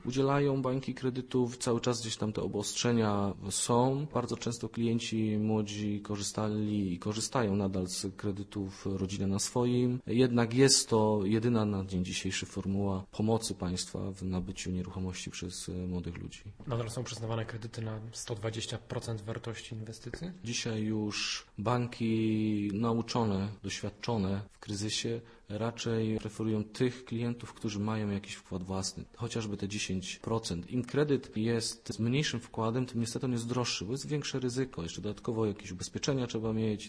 Udzielają banki kredytów, cały czas gdzieś tam te obostrzenia są. Bardzo często klienci młodzi korzystali i korzystają nadal z kredytów rodzina na swoim. Jednak jest to jedyna na dzień dzisiejszy formuła pomocy państwa w nabyciu nieruchomości przez młodych ludzi. Nadal są przyznawane kredyty na 120% wartości inwestycji? Dzisiaj już banki nauczone, doświadczone w kryzysie raczej preferują tych klientów, którzy mają jakiś wkład własny, chociażby te 10%. Im kredyt jest z mniejszym wkładem, tym niestety on jest droższy, bo jest większe ryzyko. Jeszcze dodatkowo jakieś ubezpieczenia trzeba mieć